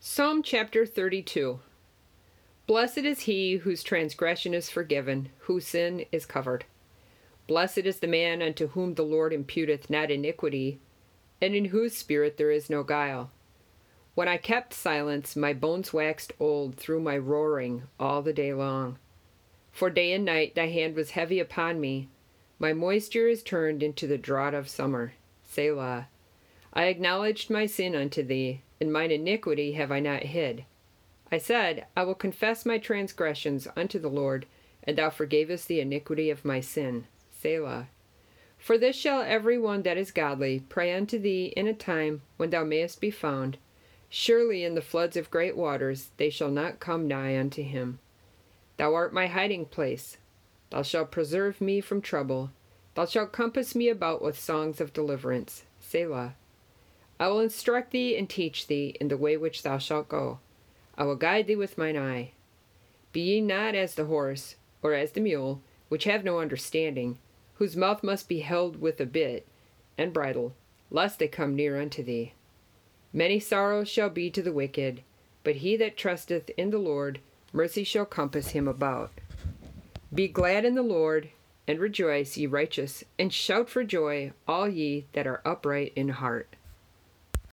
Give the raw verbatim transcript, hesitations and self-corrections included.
Psalm chapter thirty-two. Blessed is he whose transgression is forgiven, whose sin is covered. Blessed is the man unto whom the Lord imputeth not iniquity, and in whose spirit there is no guile. When I kept silence, my bones waxed old through my roaring all the day long. For day and night thy hand was heavy upon me. My moisture is turned into the drought of summer. Selah. I acknowledged my sin unto thee, and mine iniquity have I not hid. I said, I will confess my transgressions unto the Lord, and thou forgavest the iniquity of my sin. Selah. For this shall every one that is godly pray unto thee in a time when thou mayest be found. Surely in the floods of great waters they shall not come nigh unto him. Thou art my hiding place. Thou shalt preserve me from trouble. Thou shalt compass me about with songs of deliverance. Selah. I will instruct thee and teach thee in the way which thou shalt go. I will guide thee with mine eye. Be ye not as the horse, or as the mule, which have no understanding, whose mouth must be held with a bit and bridle, lest they come near unto thee. Many sorrows shall be to the wicked, but he that trusteth in the Lord, mercy shall compass him about. Be glad in the Lord, and rejoice, ye righteous, and shout for joy, all ye that are upright in heart.